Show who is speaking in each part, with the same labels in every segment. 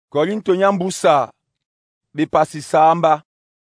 Speaker 1: Korinto nyambusa bipasisamba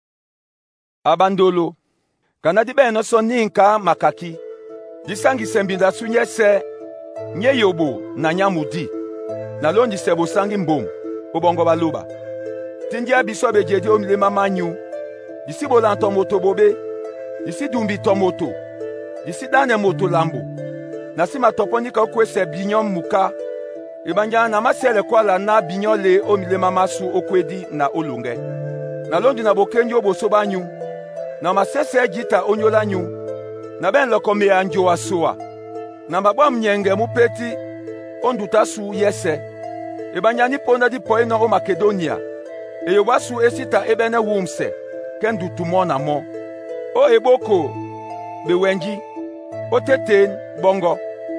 Speaker 1: abandolo kanadi beno so ninka makaki disangise mbinda sunyese nye yobo na nyamudi na londi sebo sangi mbom obongo baluba tindia biso bejedi omile mamanyu disi bolanto moto bobe disi dumbi tomoto disi dane moto lambo nasima toponika okwese binyon muka ibanja na masele kwala na binyon le omile mamasu okwedi na olunge na londi na bokenyo bosobanyu na masese jita onyola nyu na ben lokome ya njo asua na mbabwa mnyenge mupeti onduta su yese ibanja ni ponda di poena o Makedonia eyobasu esita ebene wumse kendu tumona mo o eboko bewenji o teten bongo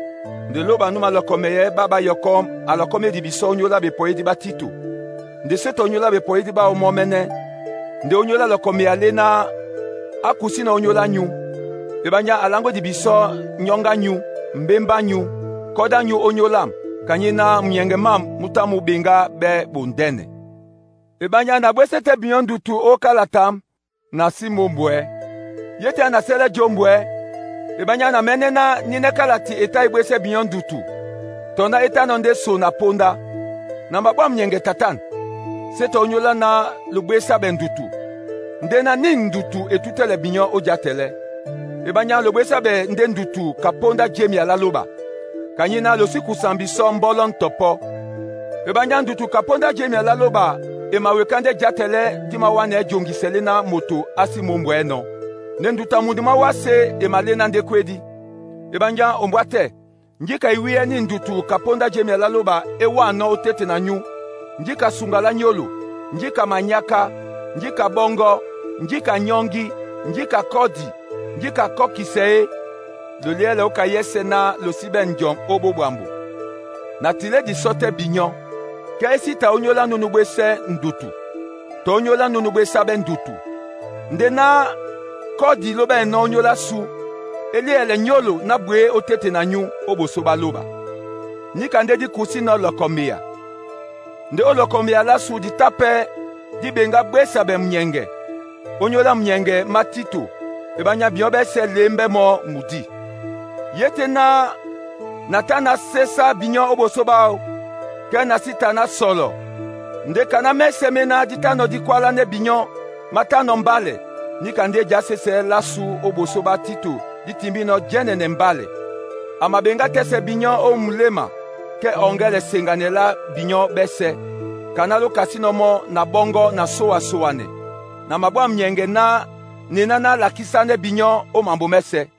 Speaker 1: de loba numa lokomeye baba yokom alokome di biso onyola be poedi batito de seto onyola be poedi ba o momene de onyola lokome alena akusi na onyola nyu ebanya alango di biso nyonga nyu mbemba nyu koda nyu onyolam kanyina mnyenge mam mutamu binga be bondene ebanya na bwesete biondutu o kalatam na simombwe yete na sele jombwe ebanya na menena nine kalati eta ibwese biondutu tona eta nonde so na ponda na mbabwa mnyenge tatan seta onyola na lubwesa bendutu ndena nindutu etutele binyo ojatele ebanya lubwesa be ndendutu kaponda jemi alaloba kanyina losiku sambiso mbolon topo ebanya ndutu kaponda jemi alaloba emawekande jatele tima wane jongisele na moto asimombweno nenduta mundima wase emalena ndekwedi ebanya ombwate njika iwie ni ndutu kaponda jemi alaloba ewano otete na nyu njika sungala nyolo njika manyaka njika bongo njika nyongi njika kodi njika kokisee loliele okayese na losibe njom obobwambu na tile di sote binyon kaisi ta onyola nunubwese ndutu to onyola nunubwesa be ndutu ndena kodi loba na onyola su eliele nyolo na bwe otete na nyu obosoba loba nika nde di kusi na lokomia nde olokomia la su di tape di benga bwesa be mnyenge onyola mnyenge matito ebanya biobe se lembe mo mudi yete na natana sesa binyo obosoba kena sita na solo nde kana mesemena ditano dikwala ne binyo matano mbale nika nde jasese lasu obosoba tito ditimbino jenene mbale amabenga tese binyo o mulema ke ongele senganela binyo bese kanalo kasinomo na bongo na soa soane na mabwa mnyenge na ninana lakisane binyo o mambo mese